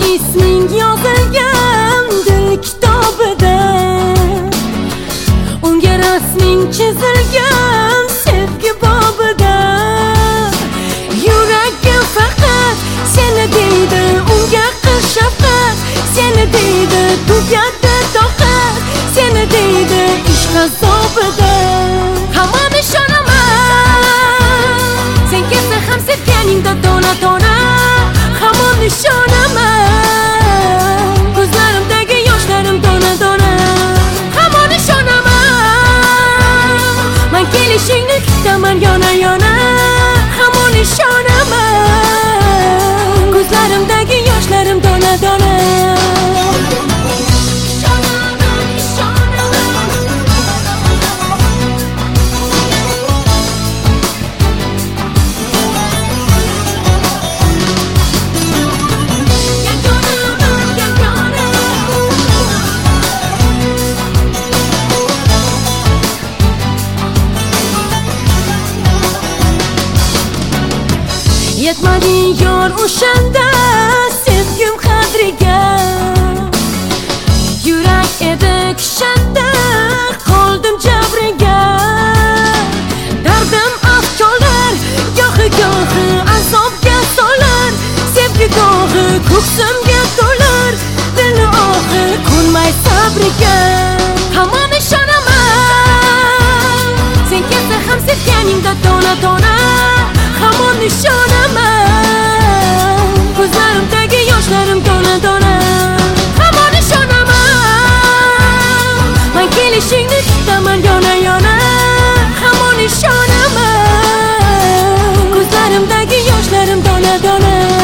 isming yozilgan dil kitobida, unga rasming chizilgan sevgi bobida. Yuragim faqat seni deydi, unga qil shafqat seni deydi, tugadi toqat seni deydi ishq azobida. Hamon ishonaman sen kelsa ham sevganingda dona-dona, hamon ishonaman ko'zlarimdagi yoshlarim dona-dona. Hamon ishonaman men kelishingni kutaman yona-yona. Hamon ishonaman ko'zlarimdagi yoshlarim dona-dona. Yetmading yor o'shanda sevgim qadriga, yurak edi kishanda qoldim jabriga. Dardim afkolar gohi azobga solar, sevgi gohi ko'ksimga to'lar, dilni ohi ko'nmay sabriga. Hamon ishonaman sen kelsa ham sevganingda dona-dona. Hamon ishonaman ko'zlarimdagi yoshlarim dona-dona. Hamon ishonaman men kelishingni kutaman yona-yona. Hamon ishonaman ko'zlarimdagi yoshlarim dona-dona.